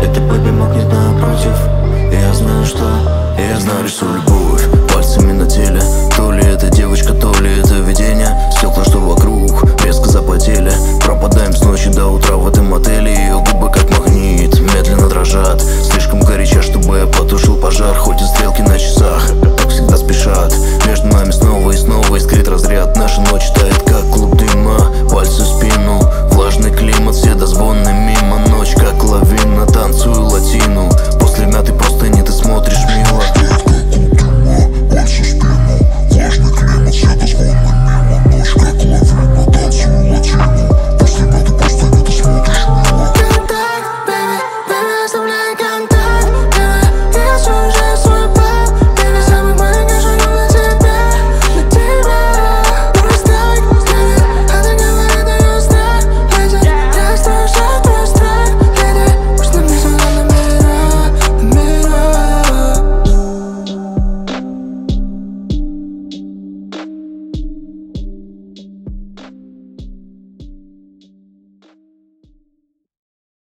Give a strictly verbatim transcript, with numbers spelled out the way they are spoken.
Это бэби магнит напротив. И я знаю, что и я знаю, рисую любовь пальцами на теле. То ли это девочка, то ли это видение. Стекла, что вокруг, резко запотели. Пропадаем с ночи до утра в этом отеле. Ее губы как магнит, медленно дрожат.